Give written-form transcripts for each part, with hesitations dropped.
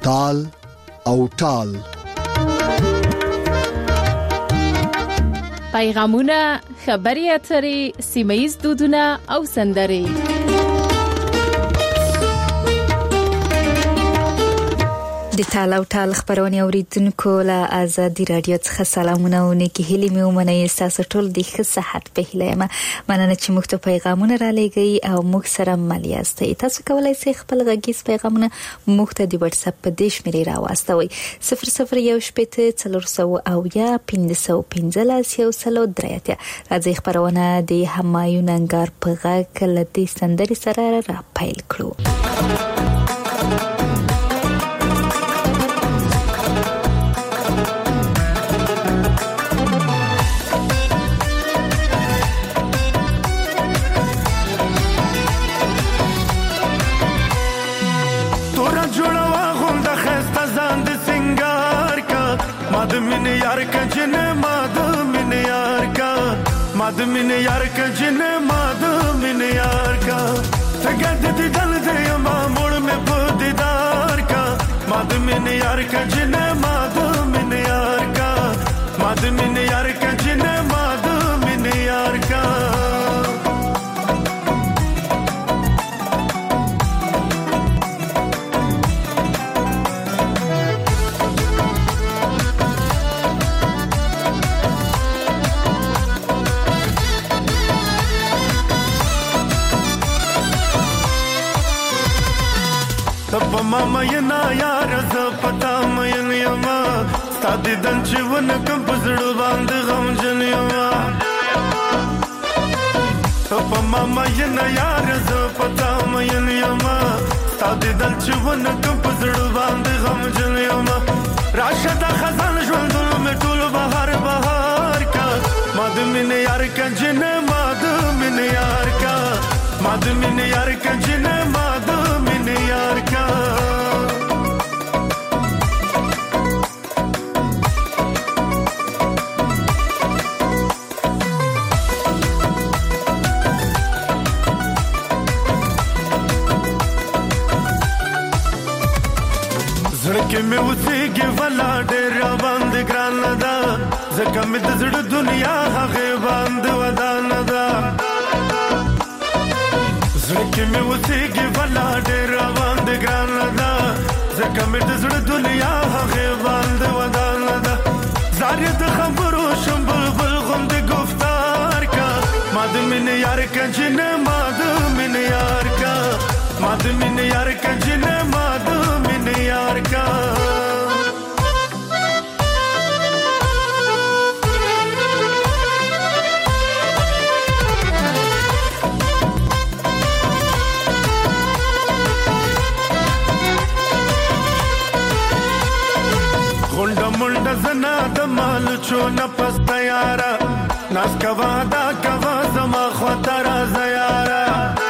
تال او ټال. پیغامونه، خبري اترې، سیمه‌ییز دودونه او سندرې. د تالاو ټال خبرونه اوریدونکو له آزادي رادیو څخه سلامونه او نیکی هیلې مې ومنئ. تاسو ټول د ښه صحت په هیله یم. مننه چې موږ ته پیغامونه را لېږئ او موږ سره مل یاستئ. تاسو کولای شئ خپل غږیز پیغامونه موږ ته د واتس اپ په دې شمېرې راواستوئ: 0018 راځي خبرونه د همایون انګار په غږ له دې سندرې سره را پیل کړو. مادمین یار کا جن مادمین یار کا تگد دی دل دے ما موڑ میں دیدار کا مادمین یار کا جن مادمین یار کا مادمین یار کا جن مادمین یار کا ماما ینا یار ز پتا مې یما ستاد دن چون کم پزړو باندې غم جن یما په ماما ینا یار ز پتا مې یما ستاد دن چون کم پزړو باندې غم جن یما راشد خزان ژوندل مې ټول بهار بهار کا مادمین یار کا جن مادمین یار کا مادمین یار کا جن مادمین یار کا زړه مې اوسېږي ولا ډېر باندې ګران ده ځکه مې د زړه دنیا هغه باندې ودان ده زړه مې اوسېږي ولا ډېر باندې ګران ده ځکه مې د زړه دنیا هغه باندې ودان ده زارې د خبرو شم بلبل غوند گفتار کا مادمین یار کا جن مادمین یار کا مادمین یار کا جن مادمین یار کا غونډه منډه زنا د مال چون پستا یارا ناس کوا دا کوا زما خطر زیارا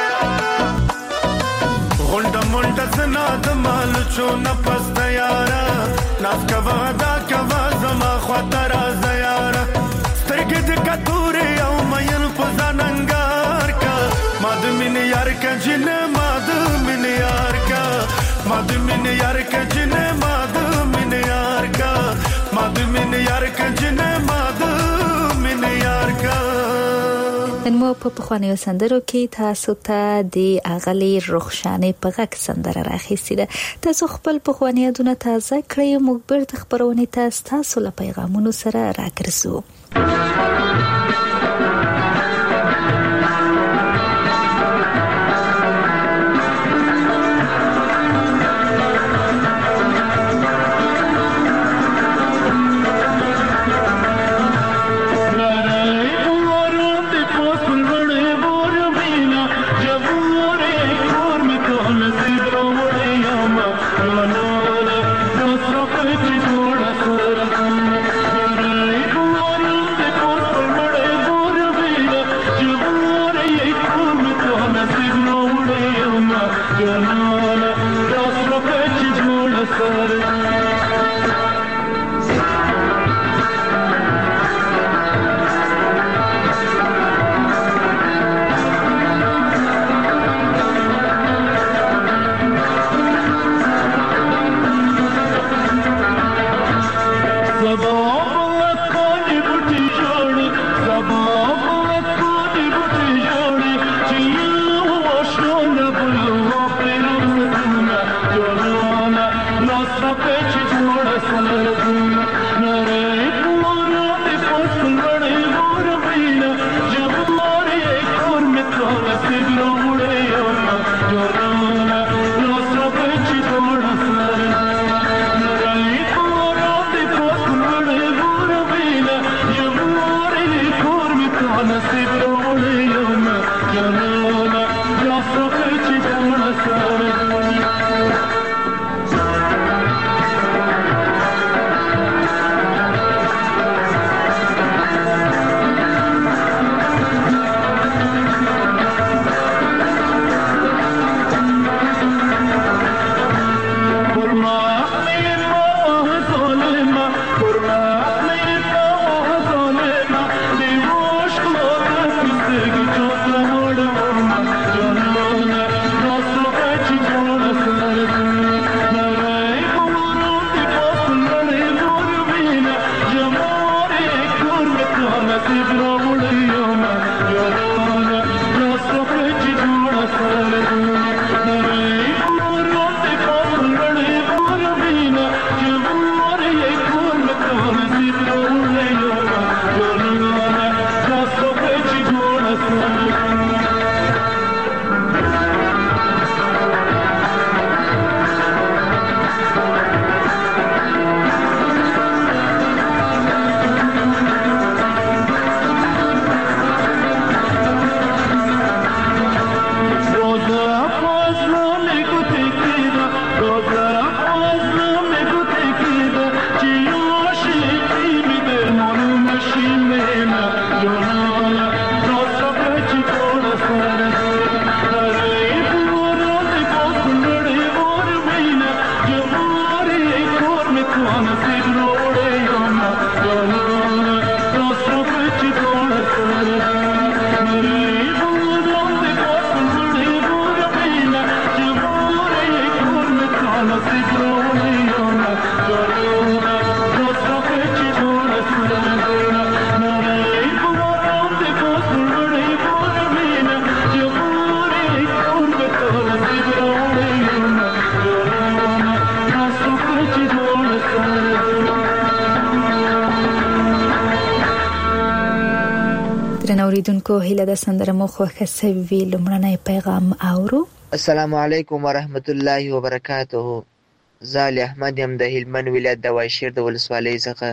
غونډه منډه زنا د مال چون پستا یارا ناس کوا دا کوا زما خطر زیارا سترګې د کتوري او مېن پزاننګار کا مادمین یار کا جن مادمین یار کا مادمین یار کا جن مادمین یار کا مادمین یار کا جن مادمین یار کا. نن مو په پخوانیو سندرو کې تاسو ته د اغلي رخشانې په غږ سندره راخیستې ده. تاسو خپل پخوانی یادونه تازه کړئ. موږ بیرته خبرونه تاسو له پیغامونو سره راګرځو. اوریدونکو هیله د سندره مو خوښه سوي لمړنی پیغام اورو. السلام علیکم ورحمت الله وبرکاته. زال احمد یم د هلمند ولایت د واشیر د ولسوالۍ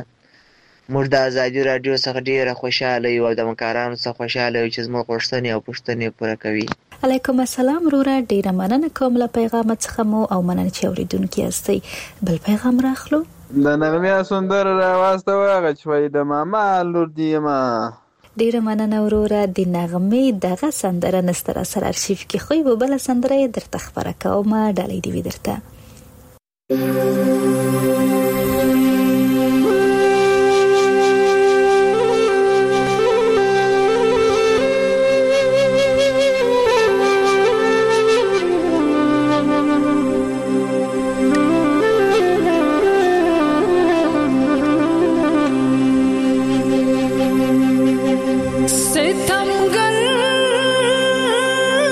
څخه. موږ د ازادي رادیو څخه ډیره خوشاله یو او د همکارانو څخه خوشاله یو چې زموږ غوښتنې او پوښتنې پوره کوي. علیکم السلام وروره، ډیره مننه کوم له پیغام څخه مو او مننه چې اوریدونکي یاستئ. بل پیغام راخلو. د نغمې سندره راوستو هغه چې د ماما لور دی ما. ډیره مننه وروره، د نغمې دغه سندره نستر اثر ارشیف کې خو به بل سندره درته خبره کوم. ډالۍ دی درته.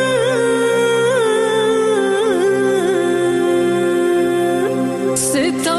C'est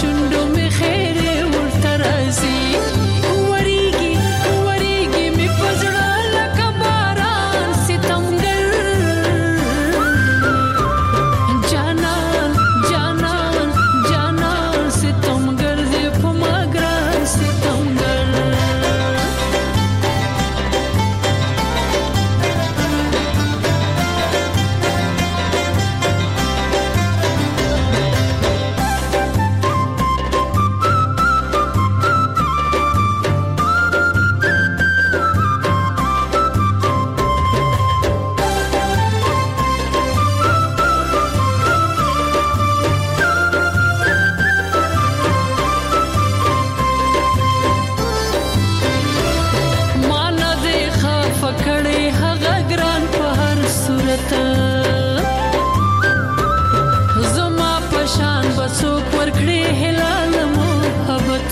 شوندو می خیر ورته راځي وریږي وریږي می پزړه لکه باران ستمګر جانان جانان جانان ستمګر دې په ما ګران ستمګر زما پشان بڅوک ورکړي هلال محبت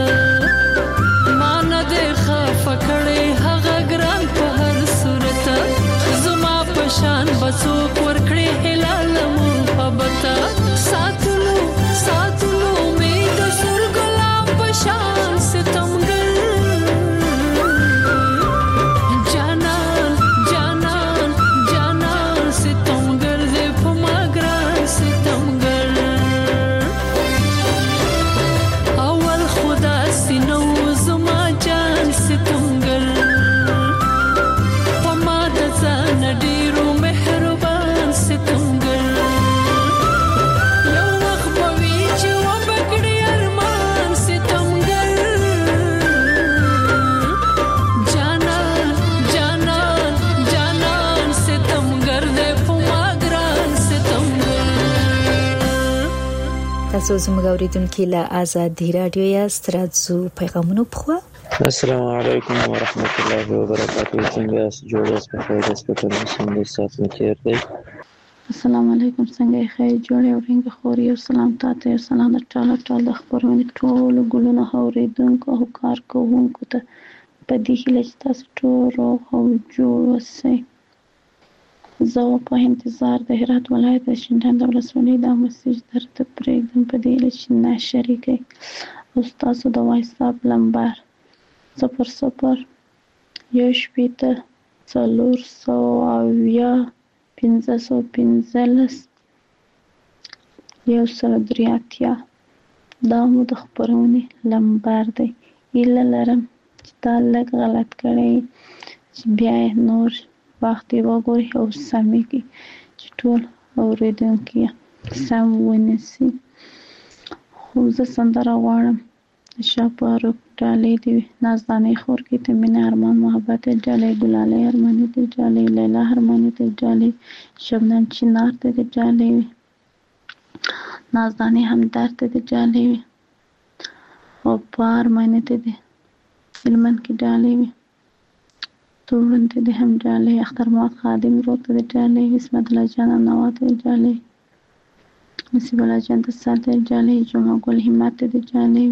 مان دې خفه کړي هغه ګران په هر صورت زما پشان بڅوک ورکړي هلال محبت ساتلو ساتلو می د سر ګلاب پشان ستمګر تاسو زموږ اوریدونکو له آزادۍ رادیو یاست راځو پیغامونه پخوا السلام علیکم ورحمت الله وبرکاته څنګه یاست جوړ یاست په خیر یاست په څنګه سات متیر دی السلام علیکم څنګه یې خیر جوړ او رنګ خوري او سلام تاسو ته سلام ټاله خبرونه ټول ګلونه اوریدونکو او کار کوونکو ته په دې هیله چې تاسو ټول او جوړ اوسئ زه په انتظار د هرات ولایت د شینډنډ ولسوالۍ د مسیج درته پرېږدم په دې هیله چې نشر کړئ او ستاسو د واتساپ نمبر 00 یوشپېته 400 515 183 دا مو د خبرونې نمبر دی هیله لرم چې تا لږ غلط کړی چې بیا نور وخت وګوري او سمې کې چې ټول اوریدونکي سم ونیسي خو زه سندره غواړم شاپارو ډالۍ دی نازدانې خور کې ته مینه ارمان محبت ډالۍ ګلالۍ ارماني ته ډالۍ لیلا ارماني ته ډالۍ شبنم چنار ته ډالۍ نازدانې همدرد ته ډالۍ او پار معنی ته علمن کې ډالۍ تورن ته هم ډالۍ اختر مات خادم روت ته ډالۍ اسمت الله جان نوات ته ډالۍ نصیب الله جان ته ساده ډالۍ جمعه ګل همت ته ډالۍ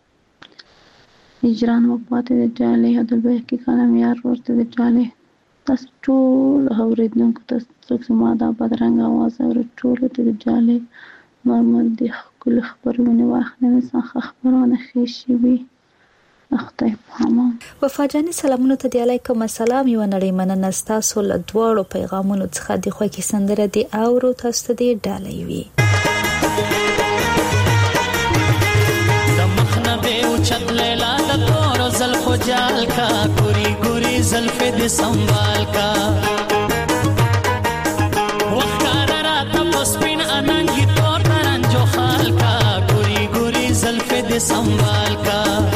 هجران مقبات ته ډالۍ عبدالبه کې کلام یار ورته ډالۍ تاسو ټول اوریدونکو ته څوک ما دا بدرنګ आवाज اور ټول ته ډالۍ مرمر دي کل خبرونه واخلې څنګه خبرونه خېشي وي اخته پامه وفاجاني سلامونه ته دی علیکم السلام یو نړۍ مننه تاسو له دوړو پیغامونو څخه د خو کې سندره دی او تاسو ته دی ډالۍ وي د مخنه به او چت لیلا د تور زلفو جال کا ګوري ګوري زلف دې سنبال کا وخت را ته سپین اننګي تور ترنجو خال کا ګوري ګوري زلف دې سنبال کا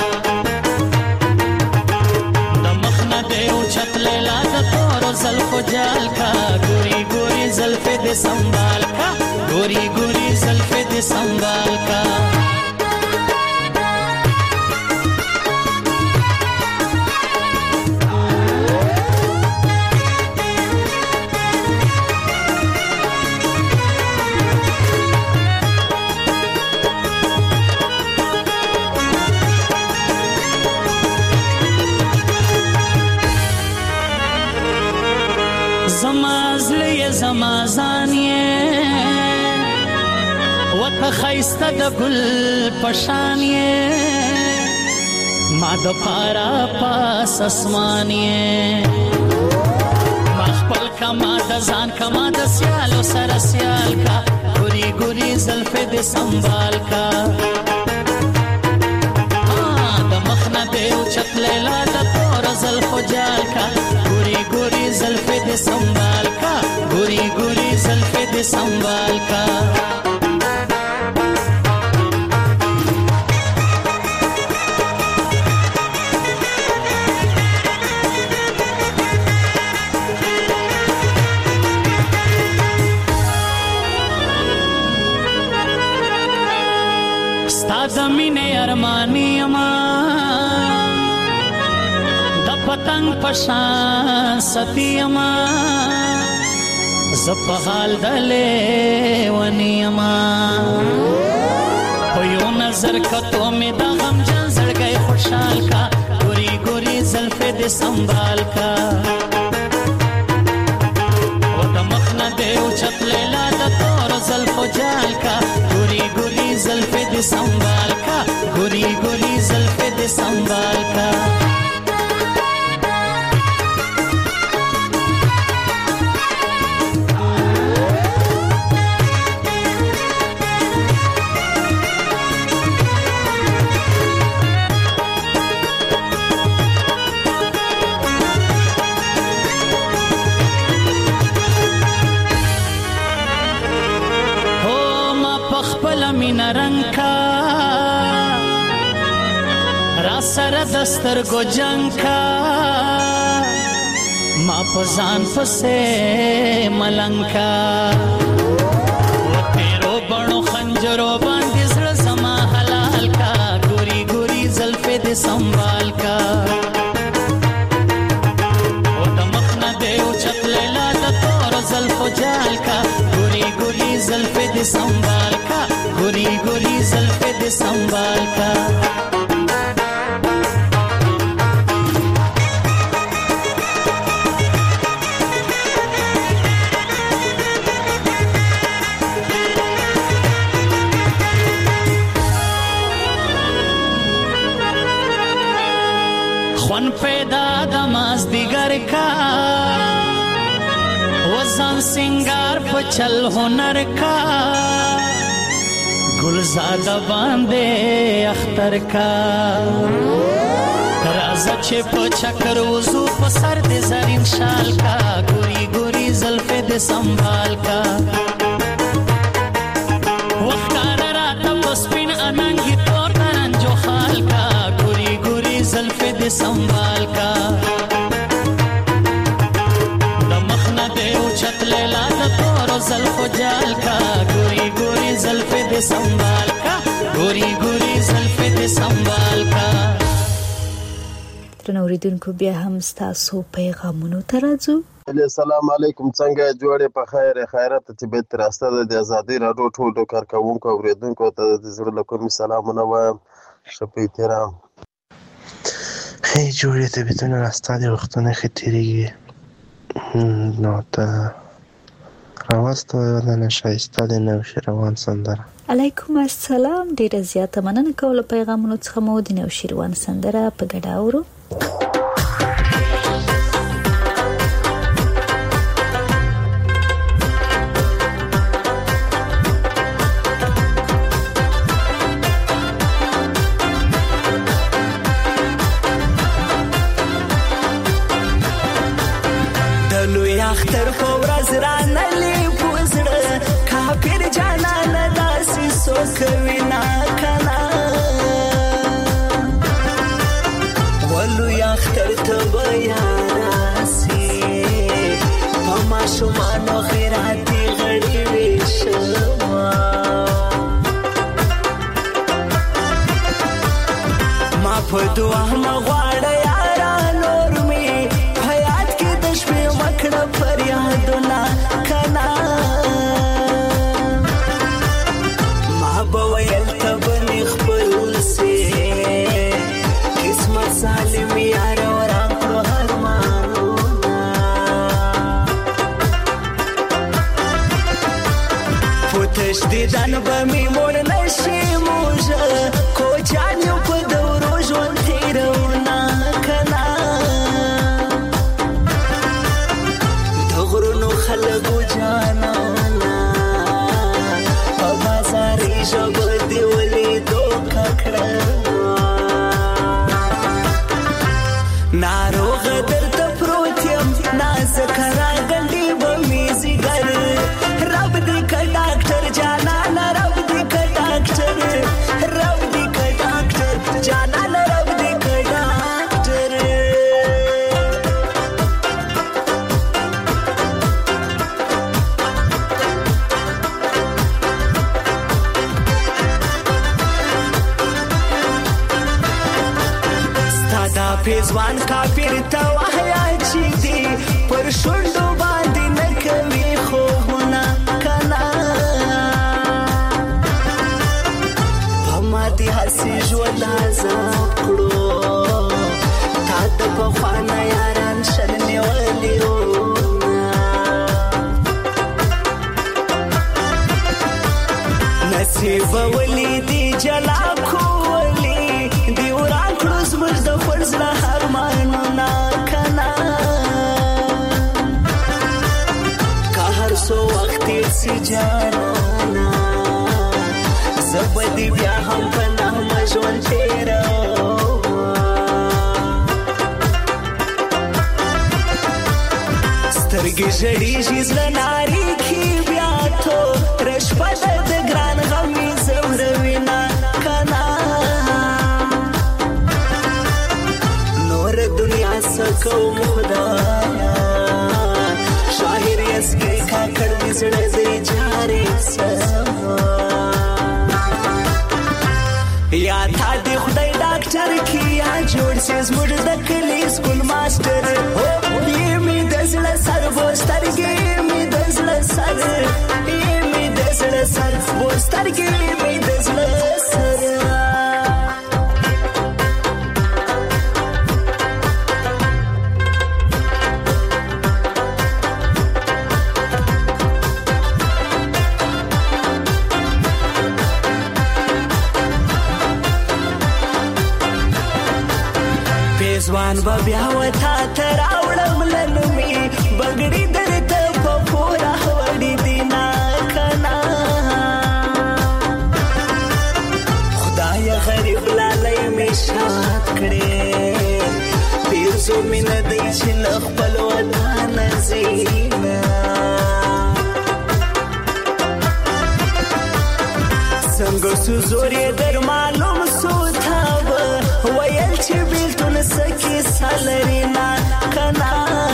زلفو جال کا گوری گوری زلف دے سنبھال کا گوری گوری زلف دے سنبھال کا خیسته د ګل پشان یې ما د پارا پاس اسمان یې ما خپل کما د ځان کما د سیالو سره سیال کا ګوري ګوري زلفې د سنبال کا د مخنه دې او چت لیلا د تور زلفو جال کا ګوري ګوري زلفې د سنبال کا ګوري ګوري زلفې د سنبال کا د مینې ارمانی اما د پتنګ پشان ستی اما زپ حال دلې ونی اما په یو نظر کتو می د غم جن زړګي خوشحال کا ګوري ګوري زلفې د سنبال کا و د مخنه دې او چت لیلا د تور زلفو جال کا ګوري ګوري زلفې د سنبال کا ګوري ګوري زلفې د سنبال کا مینا رنگ کا را سره دستر گو جنگ کا ما پزان پسے ملنگ کا و تیرو بڑو خنجرو باندې زړه زما حلال کا ګوري ګوري زلفې د سنبال کا و د مخنه دې او چت لیلا د تور زلفو جال کا ګوري ګوري زلفې د سنبال کا ګوري ګوري زلفې د سنبال کا خون پیدا د مازدیګر کا وزن سنگار په چل هنر کا گلزاده باندې اختر کا رازه چې په چکر وزو په سر د زرین شال کا ګوري ګوري زلفې د سنبال کا وختار راته په سپین اننګي تور ترنجو خال کا ګوري ګوري زلفې د سنبال کا د مخنه دې او چت لیلا د تور زلفو جال کا ګوري ګوري زلفې د سنبال کا ګوري ګوري زلفې د سنبال کا ترنو ریدونکو بیا هم ستاسو پیغامونو ته راځو. السلام علیکم، څنګه جوړې په خیر خیرات چې به تر استه د ازادي راډیو ټول کارکونکو او ریدونکو ته د زړه له کومې سلامونه وایم. شپې احترام. هی جوړې ته بتونه راستاده وختونه خطرېږي نو ته راوستو یو د نشایسته د نوشي روان سندره. علیکم السلام، ډیره زیاته مننه کوله پیغامونو څخه مو د نوشي روان سندره په ګډه اورو. اختر په ورځ رانلې پوزړه کافر جانان داسې سوکوي نا کنا ولو اختر ته بیا راسي په ماشومانو خیراتي غړي وشما ما په دعا مغواړه فریادونه کنا ما بویل تبنی خپل سي قسمت سالم یار وران کړو هر مانونا پوتش دي ځان به می مور نه پیزوان کافر ته وحیا چې دی پر شونډو باندې نه کوي خوبونه کنا په ماتې هسې ژوند عذاب کړو تا د پخوانه یاران شل نیولي نصیب ولی دی جلا کولی دی وران کړو زموږ د خپل زړه ارمانونه کنا که هر څو وخت تېر سي جانانه زه به دې بیا هم په نغمه ژوند تېروم سترګې ژړېږي زړه نارېږي بیا توره شپه ده د ګران غم مې ځوروینه کنه نوره دنیا څه کوم خدایا شاعر یسکې کاکړ مې زړه دی جارې سما یا تا دې خدای ډاکټر کې یا جوړ سي زموږ د کلي سکول ماسټر یې مې د زړه سر بوسترګې مې د زړه سر یې مې د زړه سر بوسترګې مې د زړه سر ځوان به بیا وتا ته راوړم لنمې بګړې درته په پوره وړې دي نه کنه خدایه غریب لالی مې شاد کړې پیرزو مې نه دی چې له خپل وطنه ځي نه څنګه سو زور یې در معلوم سو تا به ویل چې بیلتون سکی سالری نه کنا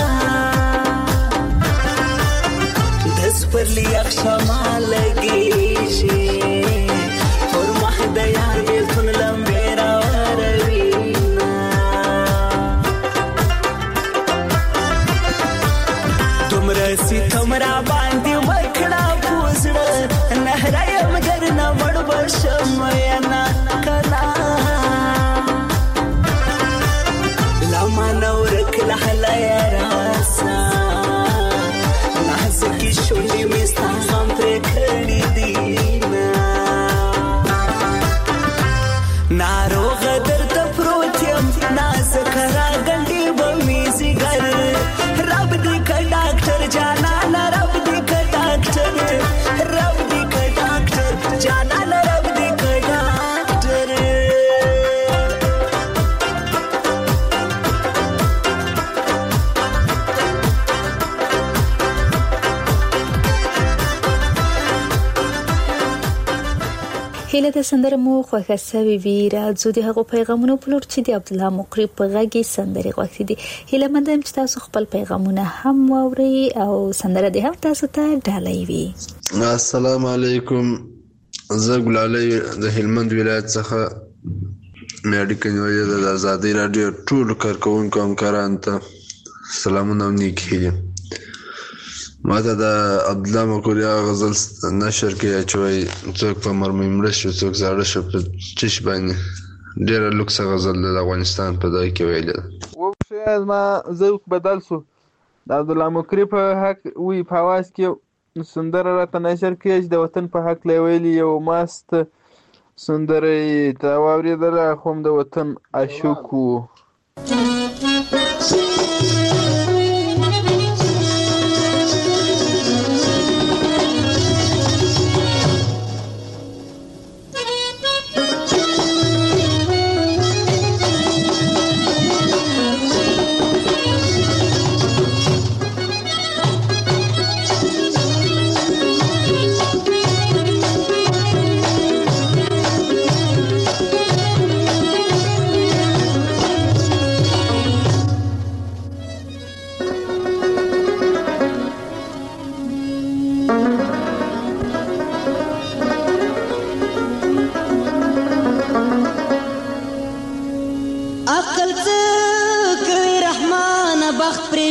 دس پر لیاق شما لگیشی پر مح دیار بیلتون لمبی راوروینا تمرسی تمرا باندی وکڑا پوزڑا نهرایم در نمڑ بشم ینا کنا نورک لحلا یا راسا نازکی شونی میستا غم پر کردی دینا ناروغ در تپروتیم نازک را گندی بمیزی گر رب دی که ڈاکٹر جانانا رب دی که ڈاکٹر رب دی که ڈاکٹر جانانا رب دی که ڈاکٹر هیله د سندره مو خوښه سوي وي راځو د هغو پیغامونو په لور چې د عبد الله مقری په غږی سندره غوښتي دي هیله مندم چې تاسو خپل پیغامونه هم واوري او سندره دې هم تاسو ته ډالۍ وي السلام علیکم زه ګلالۍ د هلمند ولایت څخه میډیکل وایي د آزادۍ رادیو ټول کارکونکو همکارانو ته سلامونه او نیک هیلې ماته د عبد الله مقری غزل نشر کې اچوي څوک په مرمۍ مړ شو څوک زاړه شو په چش باندې ډېر لوکس غزل د افغانستان په دای کې ویل و شاید ما ذوق بدل سو د عبد الله مقری په حق وی په आवाज کې سندره راته نشر کې د وطن په حق لویلی یو ماست سندره تا واوریدل خو د وطن عاشقو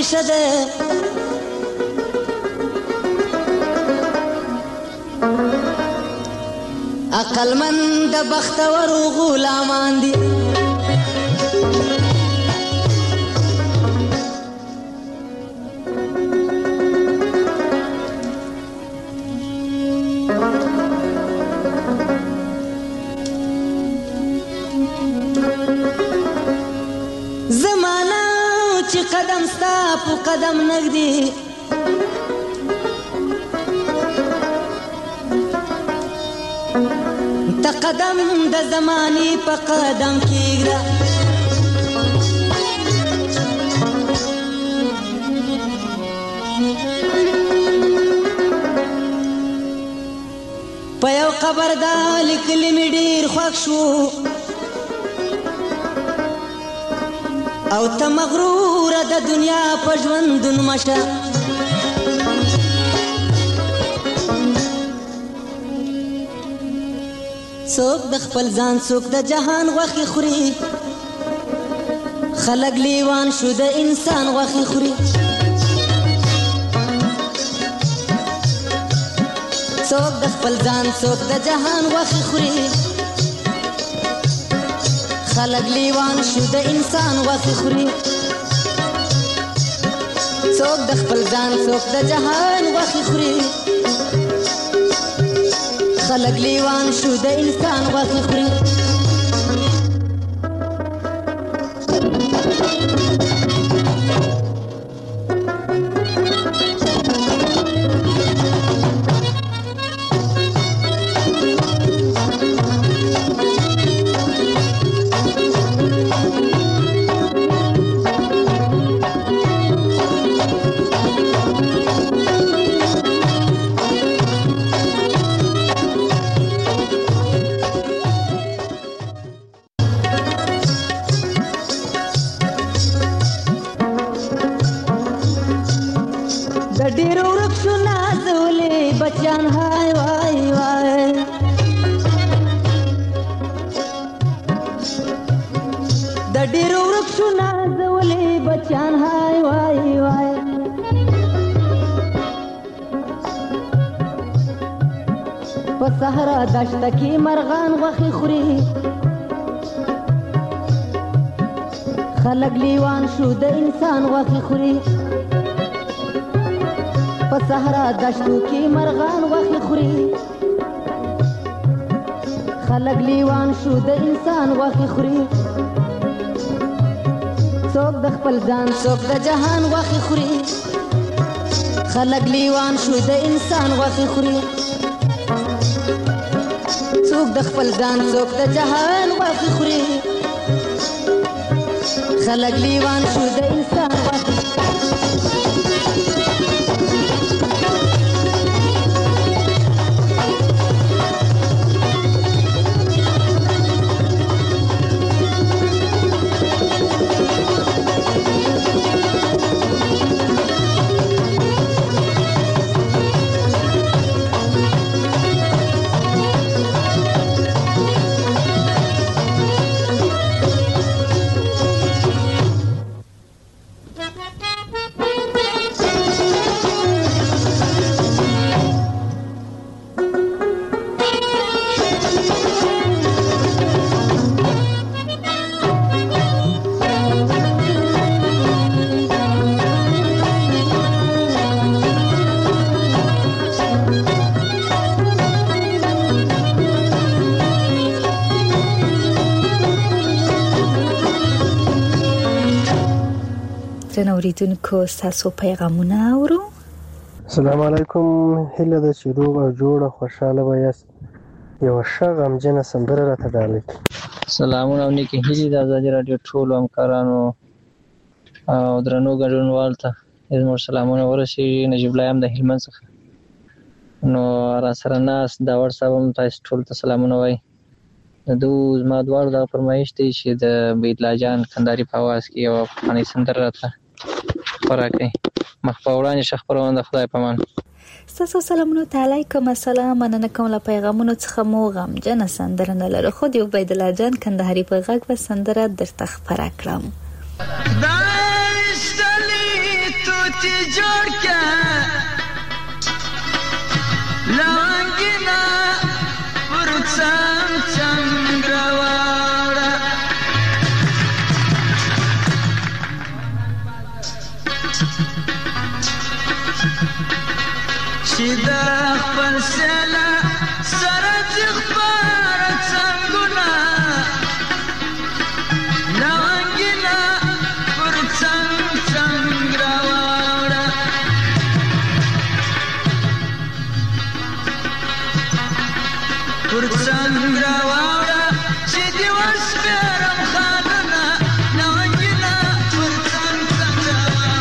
ریشه ده عقلمند بختور غلامان دي زمانہ چې قدم ستا په قدم نږدې ته قدم د زمانې په قدم کېږده په یو قبر دا لیکلي مې ډېر خوښ شو او ته مغروره د دنیا په ژوندون مشه څوک د خپل ځان څوک د جهان غوښې خوري خلک لیوان شو د انسان غوښې خوري څوک د خپل ځان څوک د جهان غوښې خوري خلق لیوان شو د انسان غوښې خوري څوک د خپل ځان څوک د جهان غوښې خوري خلق لیوان شو د انسان غوښې خوري صحرا دشت کی مرغان غوښې خوري خلق لیوان شو د انسان غوښې خوري په صحرا دشتو کې مرغان غوښې خوري خلق لیوان شو د انسان غوښې خوري څوک د خپل ځان څوک د جهان غوښې خوري خلق لیوان شو د انسان غوښې خوري څوک د خپل ځان څوک د جهان غوښې خوري خلق لیوان شو د انسان غوښې اوریدونکو ستاسو پیغامونه اورو. السلام علیکم. هیله ده چې روغ او جوړ او خوشاله به یاست. یوه ښه غمجنه سندره راته ډالۍ. سلامونه او نیکې هیلې د ازادي راډیو ټولو همکارانو او درنو ګډونوالو ته زموږ سلامونه ورسېږي. نجیب الله یم د هلمند څخه. نو راسره ناست داور صاحب هم تاسو ټولو ته سلامونه وایي. د زما دواړو دغه فرمایش دی چې د بېدلا جان کندهاري په اواز کې یوه پخوانۍ سندره راته خپره کړئ. مخ په وړاندې ښه خپرونه د خدای په امان. ستاسو سلامونه ته علیکم السلام. مننه کوم له پیغامونو څخه مو غمجنه سندره نه لرو خو د عبیدالله جان کندهاري په غږ به سندره درته خپره کړم. چې جوړ کړه لونګینا پر څنګ راوړه چې د خپل سیله سره چې خپاره څنګونه لونګینا پر څنګ راوړه پر څنګ راوړه چې دې وسپېرم خانونه لونګینا پر څنګ راوړه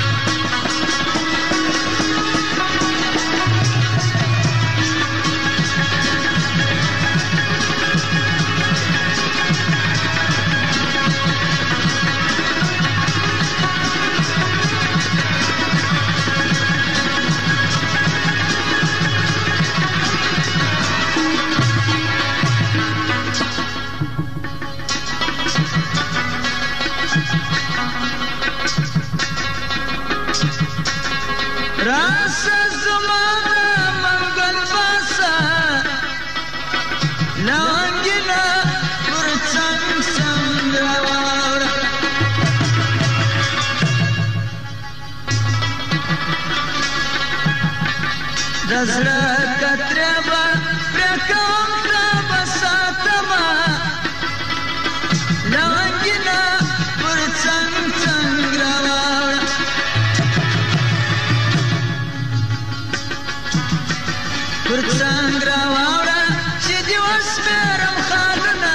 راسه زمانه منګل باسه لونګینا پر څنګ راوړه د زړه کترې به پرې کوم ته به ساتمه لونګینا پر څنګ راوړه پر څنګ راوړه چې دې وسپېرم خانونه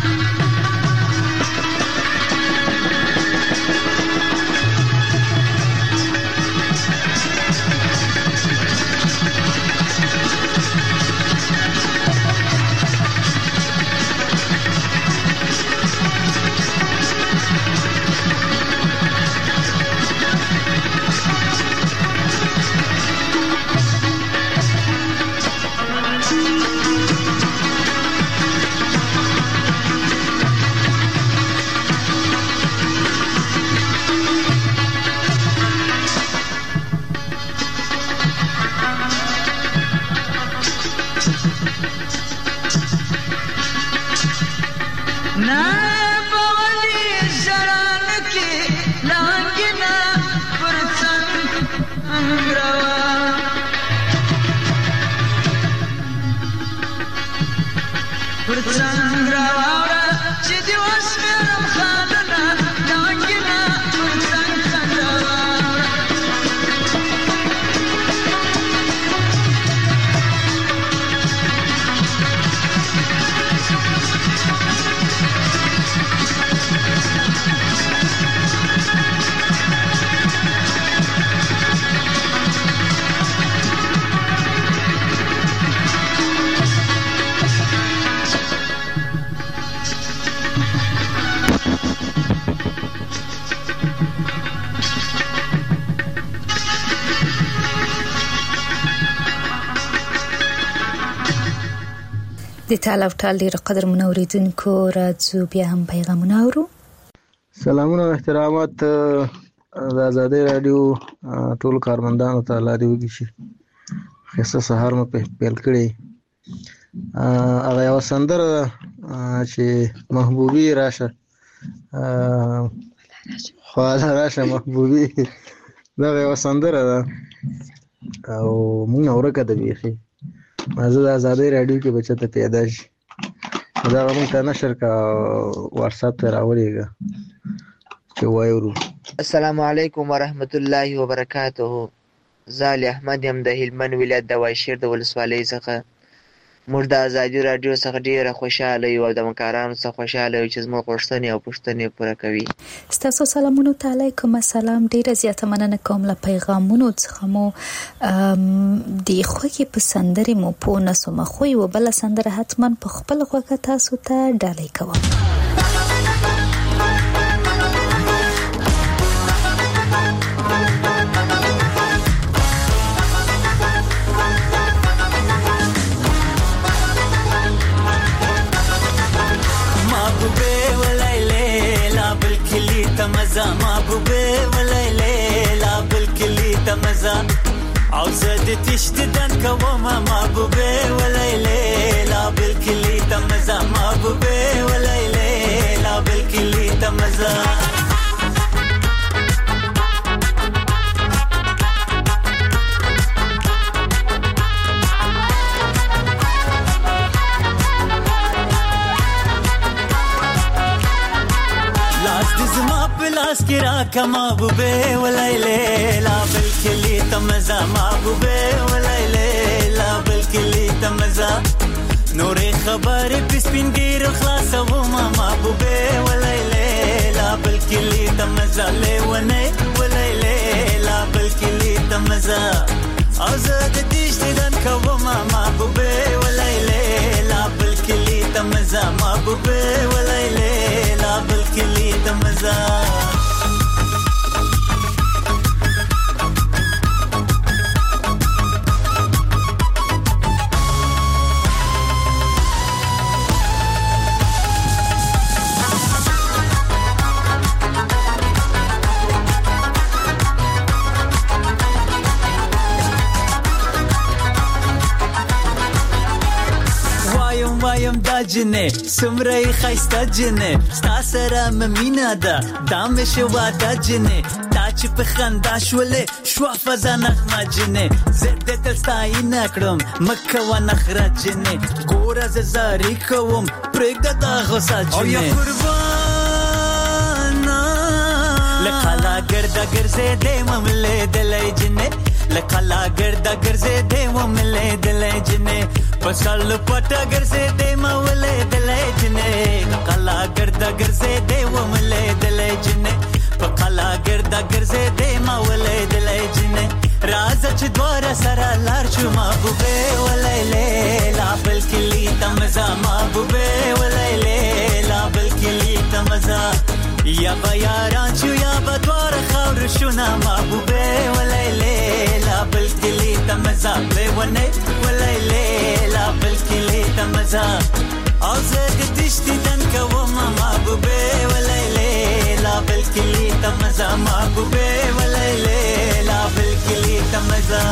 پر څنګ راوړه چې دې وسپېرم خانونه لونګینا پر څنګ راوړه د ټال او ټال ډیر قدر منوریدونکو راځو بیا هم پیغامونه اورو. سلامونه او احترامات د آزادۍ رادیو ټول کارمندانو ته لاري وږي شي. خصه سهار مو پیل کړی هغه یو سندره چې محبوبي راشه خواله راشه محبوبي دا یو سندره ده او موږ اورګه د بیخي مازه د آزادۍ رادیو کې بچته پیدا شي دا موږ ته نشر کا واتس اپ ته راولېګا چې وایو. السلام علیکم ورحمت الله وبرکاته. زال احمد یم د هلمند ولایت د واشیر د ولسوالۍ څخه. موږ د آزادۍ رادیو څخه ډیره خوشاله یو او د همکارانو څخه خوشاله یو چې زموږ غوښتنې او پوښتنې پوره کوي. ستاسو سلامونه علیکم. السلام. ډیره زیاته مننه کوم له پیغامونو څخه مو د خوږې په سندرې مو په نسومه خو یو بل سندره حتما په خپل غوږه تاسو ته ډالۍ کوم. مزا محبوبه وليلى لا بالكلي تمزه او زه د تشددن کوم محبوبه ولیلې لا بالکلی تمزه محبوبه ولیلې لا بالکلی تمزه لاس کرا کما بوبه ولیلې لا بالکلی تمزه محبوبه ولیلې لا بالکلی تمزه نورې خبرې پسپینګیر خلاصو ما محبوبه ولیلې لا بالکلی تمزه لیونه ولیلې لا بالکلی تمزه او زه د دې کوم محبوبه ولیلې لا بالکلی تمزه محبوبه ولیلې لا بالکلی تمزه وایم دا جنې سمرې خيسته جنې ستا سره مینه ده دا مې شو دا جنې دا چې په خندا شولې شو فزا نغمه جنې زه دې ستای نکړم مکه و نخره جنې ګور از زاري کوم پرګه دا غوسه جنې او یا قربانا لکلا ګردا ګرځې دې مملې دلې جنې لکلا ګردا ګرځې دې مملې دلې جنې پسل پټ ګرځې دې مولې دلې جنې لکلا ګردا ګرځې دې مملې دلې جنې پکلا ګردا ګرځې دې مولې دلې جنې راز چې دوار سره لار شو محبوبه ولیلې لا بالکلی تمزه محبوبه ولیلې لا بالکلی تمزه یا بیاران چو یا بدوار خور شونا محبوبه ولیلې لا بالکلی تمزه لیونه ولیلې لا بالکلی تمزه او زه د تشتی دن کوم محبوبه ولیلې لا بالکلی تمزه محبوبه ولیلې لا بالکلی تمزه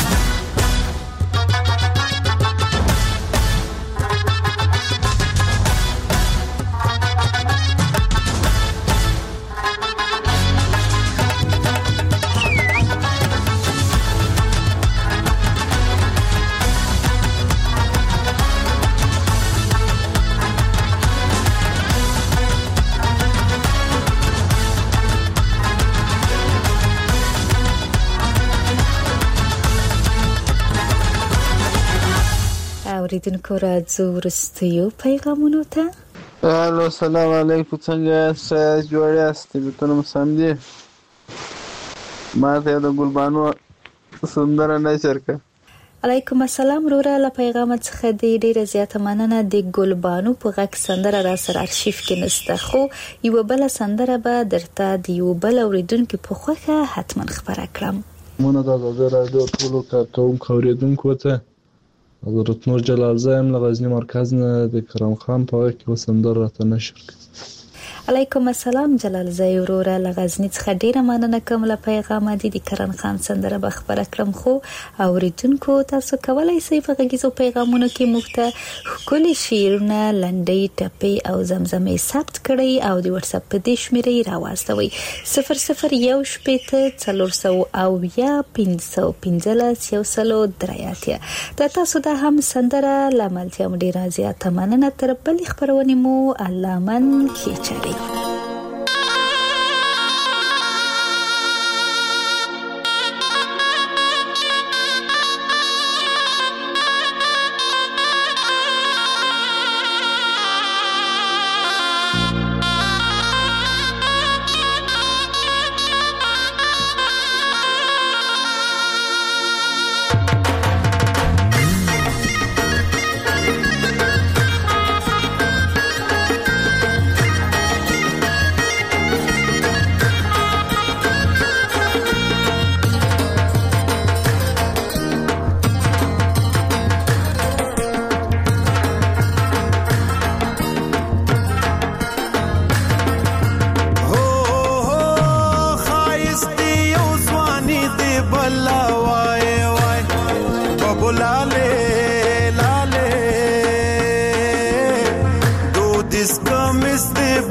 اوریدونکو راځو وروستیو پیغامونو ته. الو سلام علیکم، څنګه یاست؟ جوړ یاست؟ طبیعتونه مو سم دي؟ ما ته د ګلبانو سندره نشر کړه. علیکم السلام وروره، له پیغام څخه د ډیره زیاته مننه. د ګلبانو په غږ سندره را سره ارشیف کې نسته، خو یو بل سندره به درته د یو بل اوریدونکو په خوخه حتما خبره کړم. مونږ د رادیو ټولو کارکونکو اوریدونکو ته حضرت نور جلال زایم له غزنی مرکز نه د کرم خان په غږ کې وسندر راته نشر کړ. علیکم السلام جلال زای وروره، له غزنی څخه ډیره مننه کوم. له پیغام دي د کرم خان سندره به خبره کړم، خو اوریدونکو تاسو کولای شئ په غږیزو پیغامونو کې موږ ته ښکلي شعرونه، لنډۍ، ټپې او زمزمې ثبت کړئ او د واتس اپ په دې شمیرې راواستوئ 0014801515 دا تاسو د هم سندره لاملتیا ډیره زیاته مننه. تر بل خبرونه مو الله من کی چاري.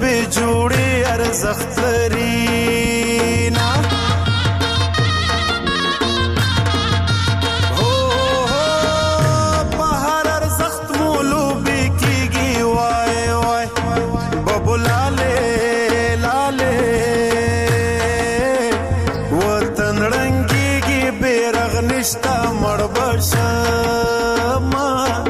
به جوړې ارزښت لري نه په هر ارزښت مو لوبې کېږي وای وای ببو لالې لالې وطن رنګېږي بیرغ نشته مړ به شمه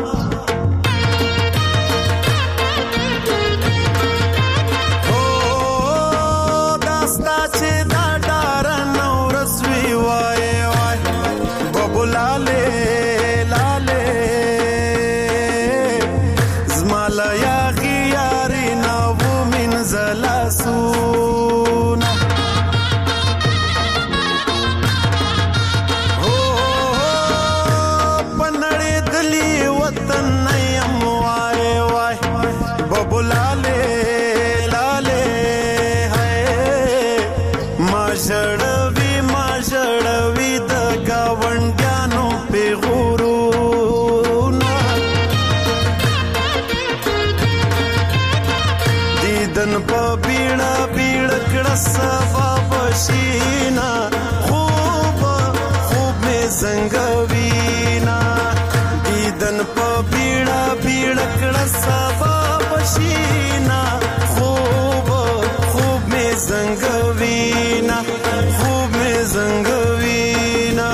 سبا بشینا خوب خوب میں زنگوینا دیدن پا بیڑا بیڑا کڑا سبا بشینا خوب خوب میں زنگوینا خوب میں زنگوینا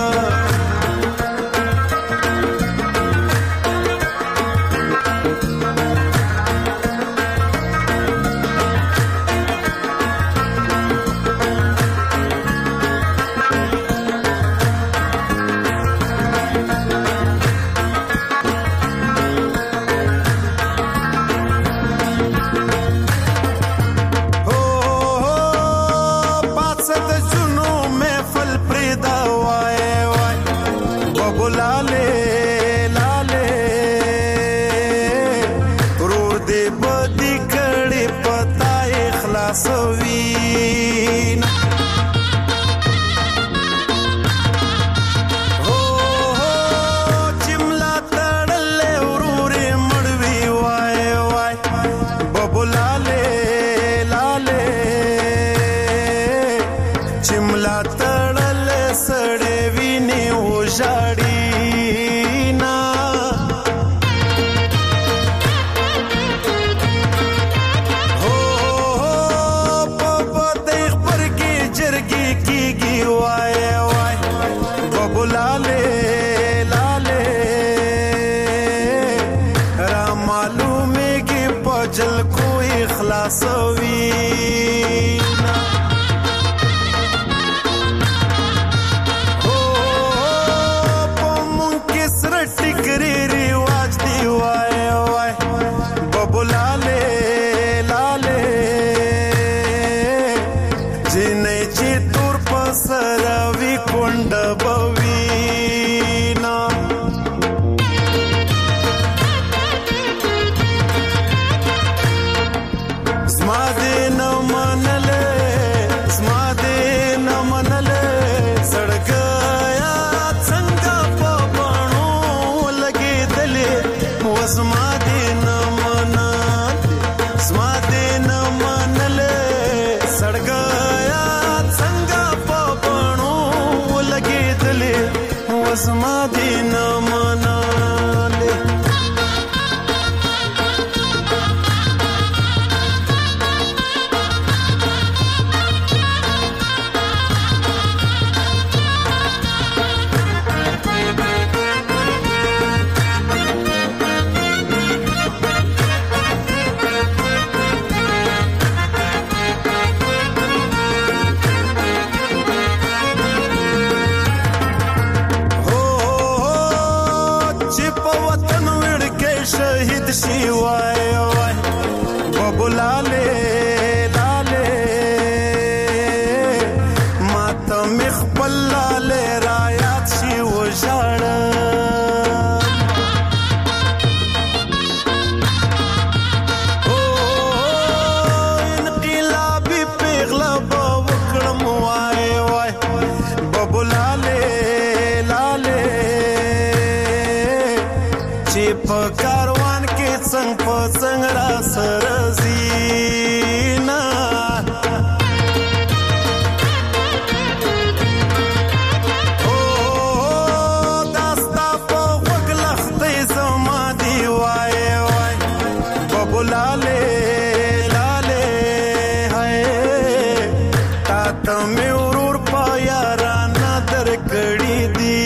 ته مې ورور په یارانه درکړي دي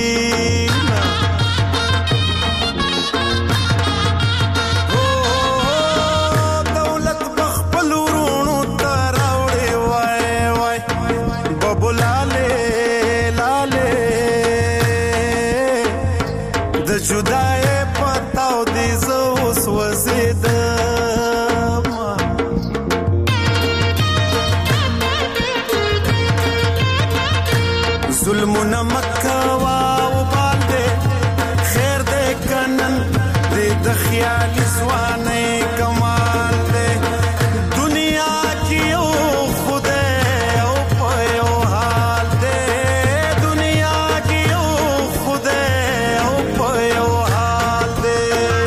دولت بخپل ورونو ته راوړې وای وای ببو لالې لالې د جدای پتاو دې زه اوس وزېدم ظلمونه مکوا وبال دې خیر دې کنن دې د خیالي ځوانۍ کمال دې دنیا کې یو خدای او په یو حال دې دنیا کې یو خدای او په یو حال دې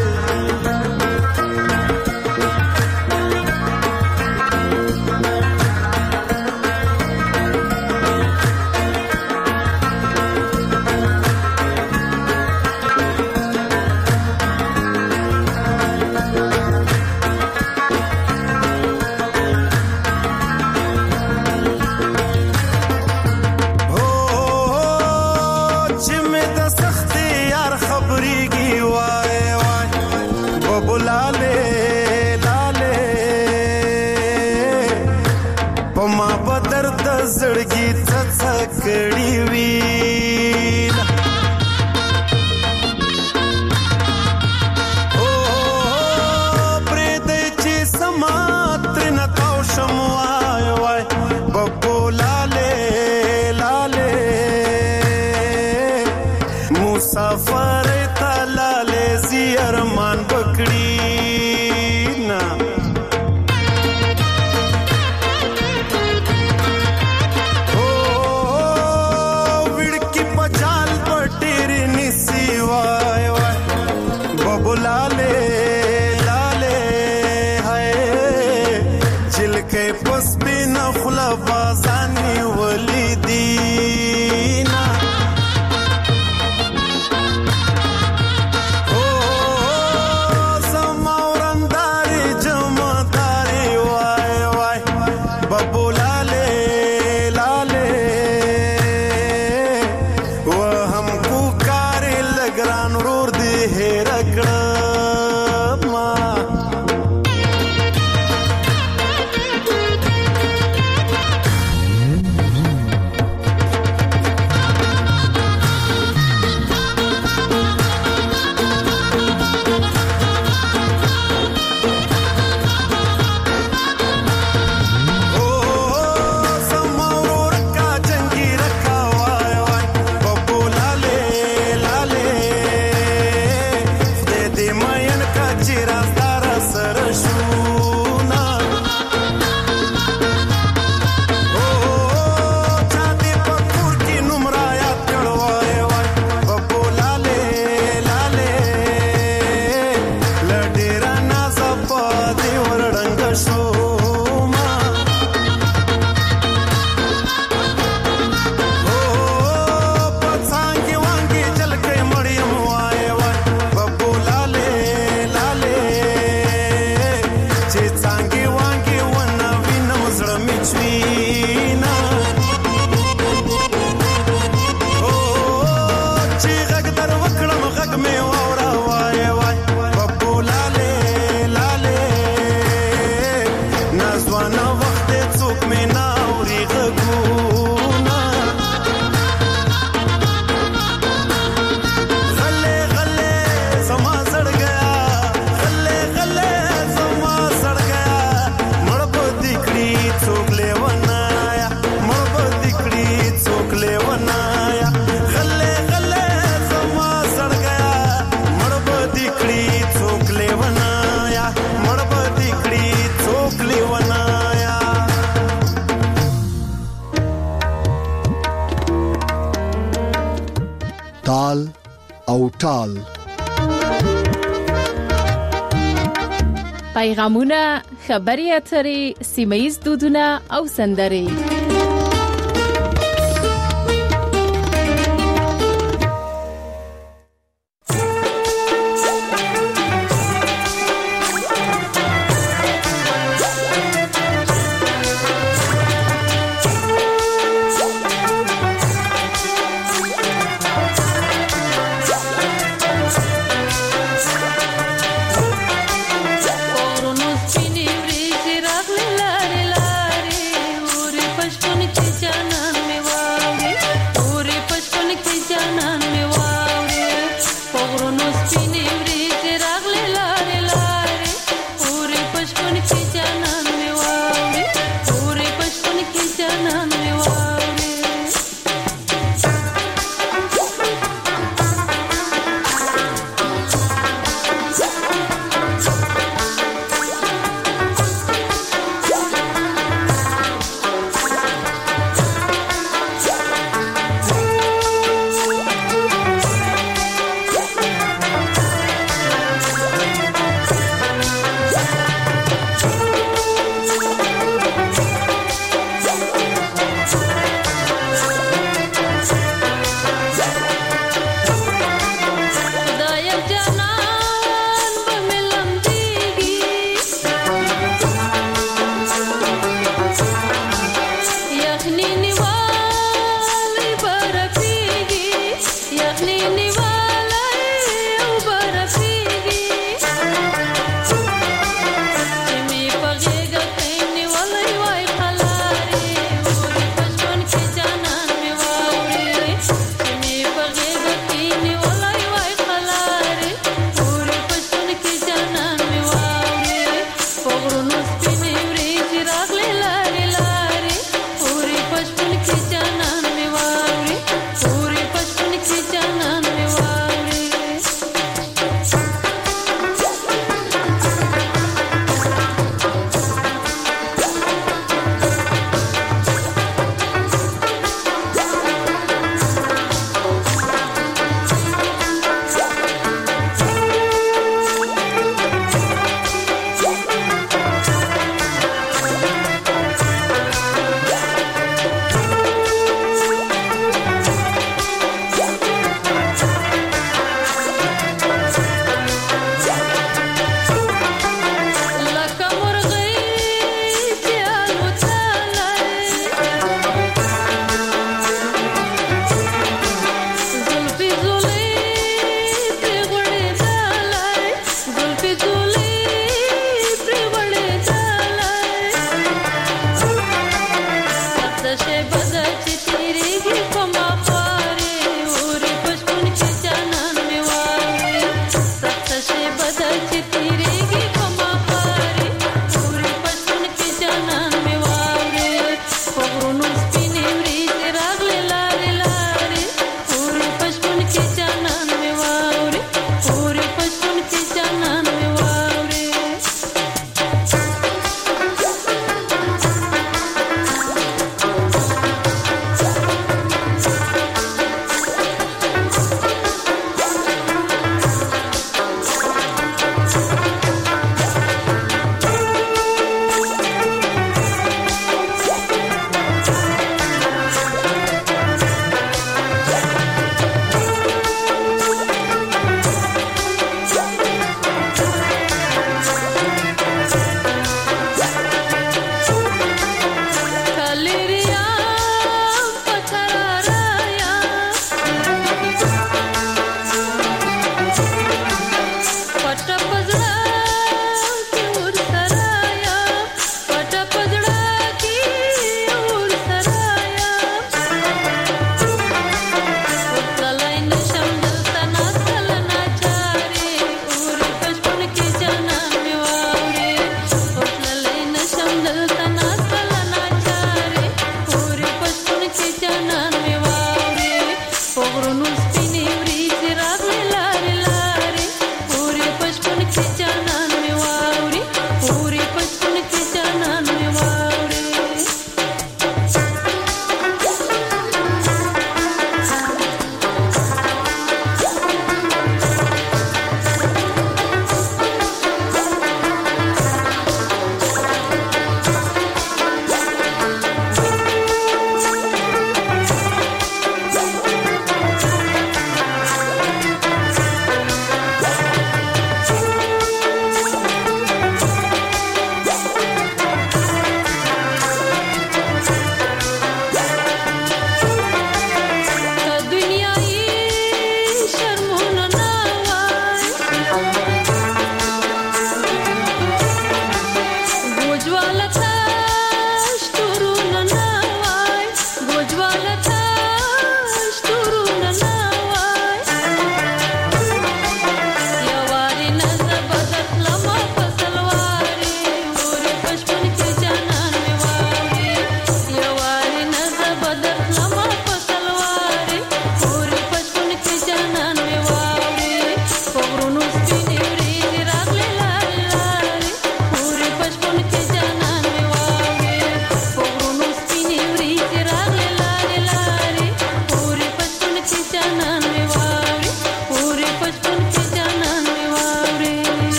زړګي څڅ کړي وي او پرې دې چې سمات نه تاو شم وای وای ببو لالې لالې مسافر ته لالې زیرمان بکړي نا پس بنا خلا بازانی ولیدینا او زماورنداری جمعداری وای وای بابو لالے لالے و ہم کو کاری لگران رور دی رکڑا تال او ټال پیغامونه، خبري اترې، سیمه ییز دودونه او سندرې